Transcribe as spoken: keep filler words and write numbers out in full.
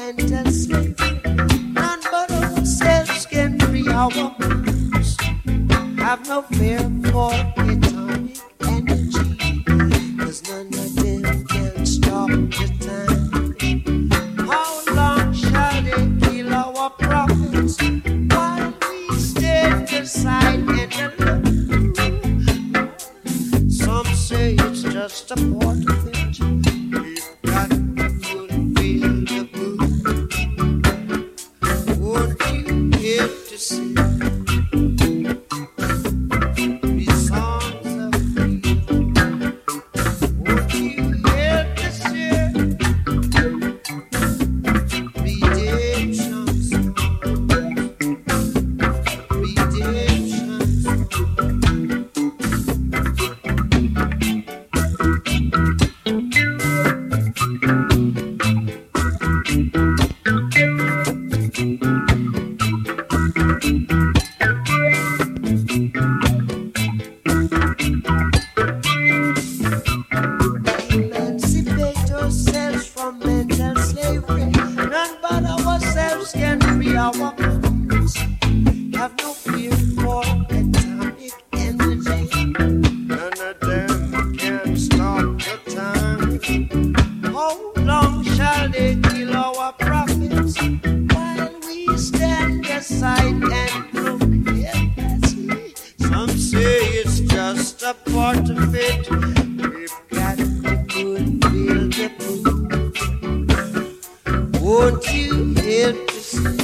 mental slavery. None but ourselves can free our minds. Have no fear for atomic energy, 'cause none of them can stop the time. How long shall they kill our prophets while we stand aside and alone? Some say it's just a part of it. We've got to fulfill the book. Won't you help to sing these songs of freedom? Won't you help to share redemption songs? Redemption emancipate ourselves from mental slavery. None but ourselves can free our minds. Have no fear for atomic energy. None of them can stop the time. How long shall they kill our prophets while we stand aside and look? Helplessly. Some say it's just a part of it. We've got to fulfill the proof. Won't you help to see